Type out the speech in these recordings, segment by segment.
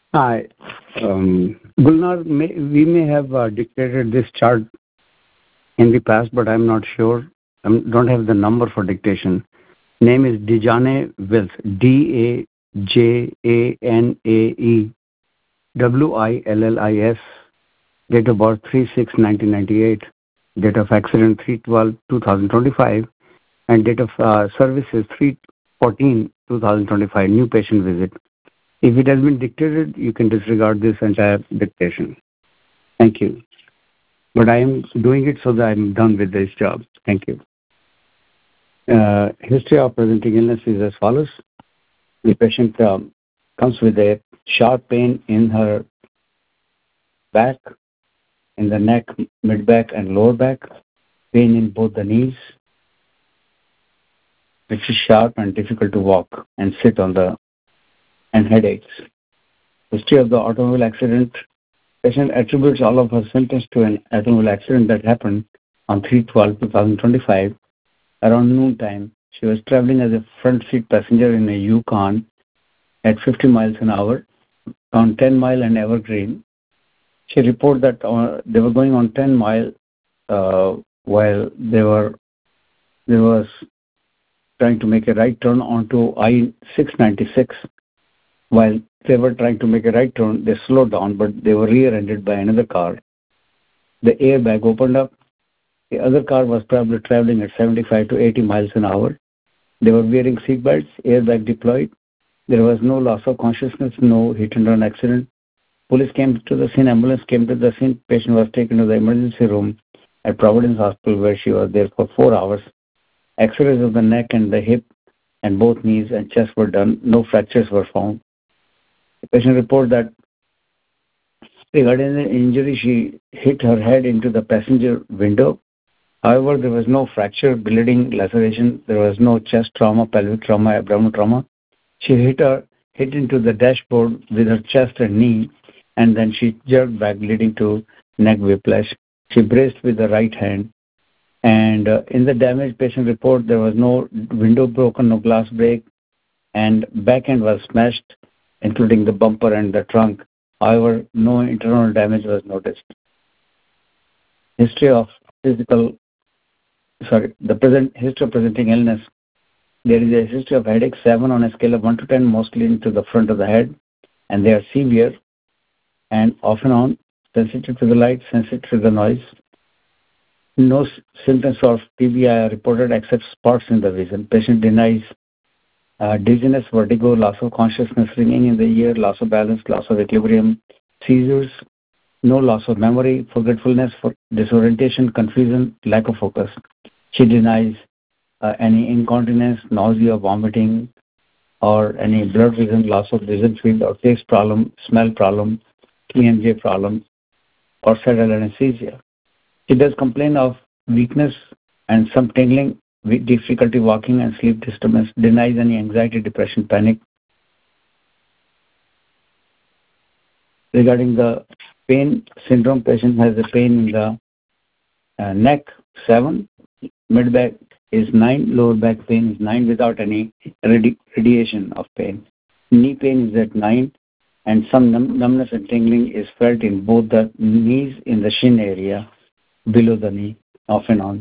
Hi. Gulnar, we may have dictated this chart in the past, but I'm not sure. I don't have the number for dictation. Name is Dejane Wills. Dajanae Date of birth 3/6/1998. Date of accident 3/12/2025. And date of service is 3/14/2025. New patient visit. If it has been dictated, you can disregard this entire dictation. Thank you. But I am doing it so that I'm done with this job. Thank you. History of presenting illness is as follows. The patient comes with a sharp pain in her back, in the neck, mid-back, and lower back, pain in both the knees, which is sharp and difficult to walk and sit on and headaches. History of the automobile accident. Patient attributes all of her symptoms to an automobile accident that happened on 3/12/2025 around noon time. She was traveling as a front seat passenger in a Yukon at 50 miles an hour on 10 Mile and Evergreen. She reported that they were going on 10 Mile while they was trying to make a right turn onto I-696. While they were trying to make a right turn, they slowed down, but they were rear-ended by another car. The airbag opened up. The other car was probably traveling at 75 to 80 miles an hour. They were wearing seatbelts, airbag deployed. There was no loss of consciousness, no hit-and-run accident. Police came to the scene, ambulance came to the scene. Patient was taken to the emergency room at Providence Hospital, where she was there for 4 hours. X-rays of the neck and the hip and both knees and chest were done. No fractures were found. The patient reported that regarding the injury, she hit her head into the passenger window. However, there was no fracture, bleeding, laceration. There was no chest trauma, pelvic trauma, abdominal trauma. She hit into the dashboard with her chest and knee, and then she jerked back, leading to neck whiplash. She braced with the right hand. And in the damaged patient report, there was no window broken, no glass break, and back end was smashed, including the bumper and the trunk. However, no internal damage was noticed. History of the present history of presenting illness. There is a history of headache, 7 on a scale of 1 to 10, mostly into the front of the head, and they are severe and off and on, sensitive to the light, sensitive to the noise. No symptoms of TBI are reported except spots in the vision. Patient denies dizziness, vertigo, loss of consciousness, ringing in the ear, loss of balance, loss of equilibrium, seizures, no loss of memory, forgetfulness, disorientation, confusion, lack of focus. She denies any incontinence, nausea, vomiting, or any blurred vision, loss of vision field, or taste problem, smell problem, TMJ problem, or cerebral anesthesia. She does complain of weakness and some tingling, difficulty walking, and sleep disturbance. Denies any anxiety, depression, panic. Regarding the pain syndrome, patient has a pain in the neck, 7, mid-back is 9, lower back pain is 9 without any radiation of pain. Knee pain is at 9, and some numbness and tingling is felt in both the knees in the shin area, below the knee, off and on.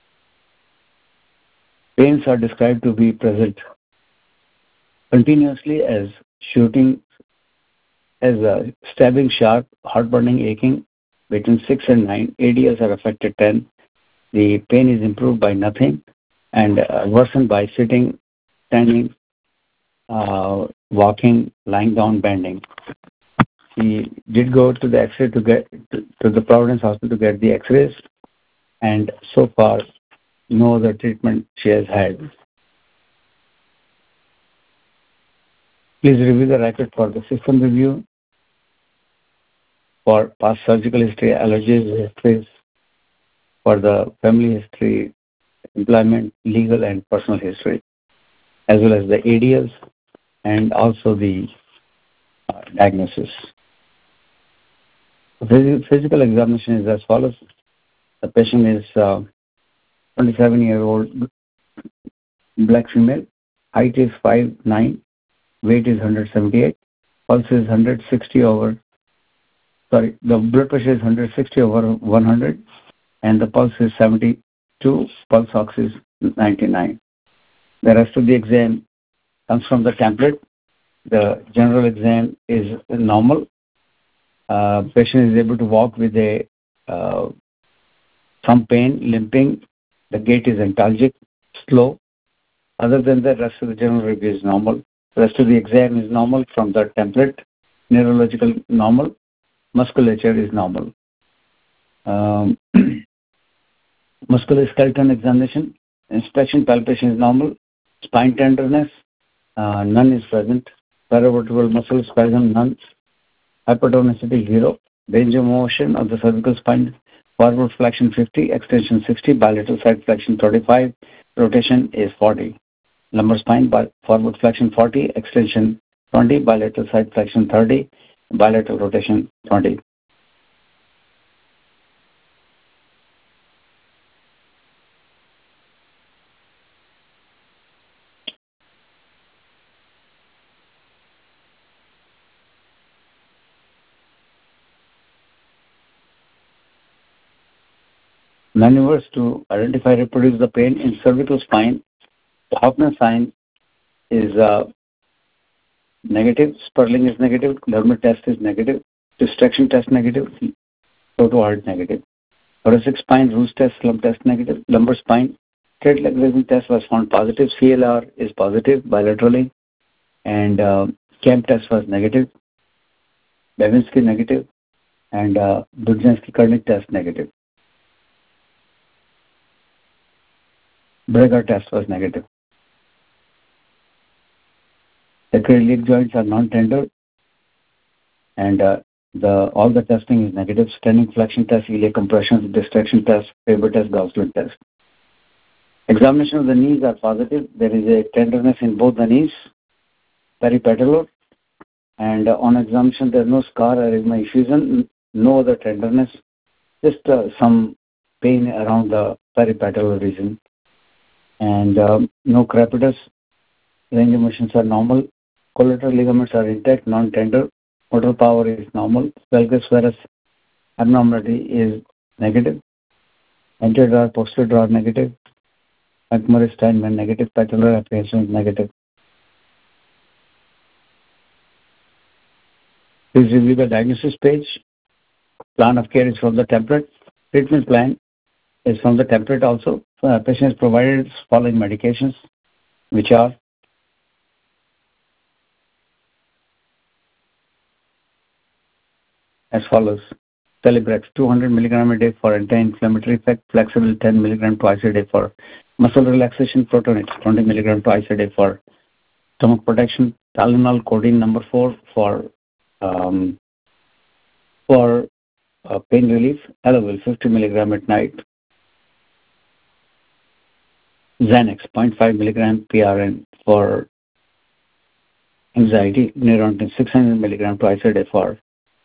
Pains are described to be present continuously as shooting, as a stabbing, sharp, heart-burning, aching between 6 and 9. ADLs are affected 10. The pain is improved by nothing and worsened by sitting, standing, walking, lying down, bending. He did go to the X-ray to the Providence Hospital to get the X-rays, and so far, no other treatment she has had. Please review the record for the system review, for past surgical history, allergies, histories, for the family history, employment, legal, and personal history, as well as the ADLs and also the diagnosis. The physical examination is as follows. The patient is 27-year-old black female. Height is 5'9", weight is 178. Pulse is 160 over, sorry, the blood pressure is 160 over 100, and the pulse is 72, pulse ox is 99. The rest of the exam comes from the template. The general exam is normal. Patient is able to walk with some pain, limping. The gait is antalgic, slow. Other than that, rest of the general review is normal. The rest of the exam is normal from the template. Neurological normal. Musculature is normal. Musculoskeletal examination. Inspection, palpation is normal. Spine tenderness, none is present. Paravertebral muscle spasm, none. Hypertonicity, 0. Range of motion of the cervical spine, forward flexion 50, extension 60, bilateral side flexion 35, rotation is 40. Lumbar spine, forward flexion 40, extension 20, bilateral side flexion 30, bilateral rotation 20. Maneuvers to identify reproduce the pain in cervical spine. The Hoffman sign is negative, Sperling is negative, Lerner test is negative, distraction test negative, Toto heart negative. Thoracic spine, Roos test, slump test negative, lumbar spine, straight leg raising test was found positive, CLR is positive bilaterally, and CAMP test was negative, Babinski negative, and Budzinski-Kernig test negative. Breger test was negative. The iliac joints are non-tender, and all the testing is negative. Standing flexion test, iliac compressions, distraction test, Faber test, Gaussler test. Examination of the knees are positive. There is a tenderness in both the knees, peripatellar, and on examination there is no scar or erythema effusion, no other tenderness, just some pain around the peripatellar region, and no crepitus. Range of motions are normal. Collateral ligaments are intact, non-tender. Motor power is normal. Valgus varus abnormality is negative. Anterior drawer, posterior drawer negative. McMurray Steinman negative. Patellar apprehension is negative. Please review the diagnosis page. Plan of care is from the template. Treatment plan is from the template also. Patient is provided following medications, which are as follows. Celebrex 200 mg a day for anti-inflammatory effect, flexible 10 mg twice a day for muscle relaxation, Protonix 20 mg twice a day for stomach protection, Tylenol codeine number 4 for pain relief, Elavil 50 mg at night, Xanax 0.5 mg PRN for anxiety, Neurontin 600 mg twice a day for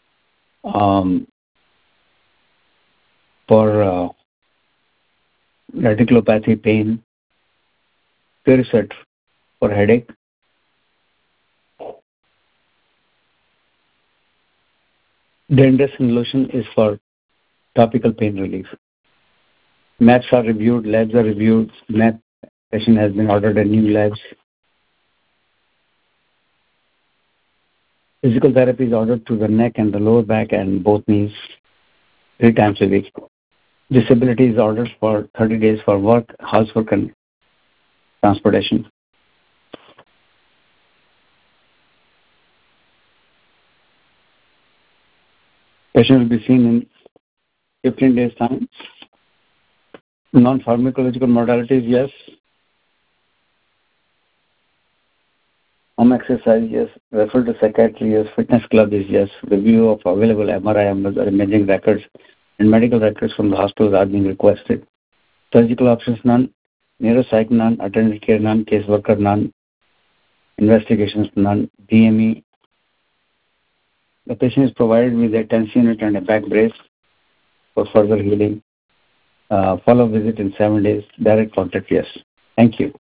reticulopathy pain, Puriset for headache, Danderson lotion is for topical pain relief. Maps are reviewed, labs are reviewed, map patient has been ordered a new labs. Physical therapy is ordered to the neck and the lower back and both knees 3 times a week. Disability is ordered for 30 days for work, housework, and transportation. Patient will be seen in 15 days' time. Non-pharmacological modalities, yes. Home exercise, yes. Refer to psychiatry, yes. Fitness club is yes. Review of available MRI or imaging records and medical records from the hospitals are being requested. Surgical options, none. Neuropsych, none. Attended care, none. Caseworker, none. Investigations, none. DME. The patient is provided with a tension unit and a back brace for further healing. Follow visit in 7 days. Direct contact, yes. Thank you.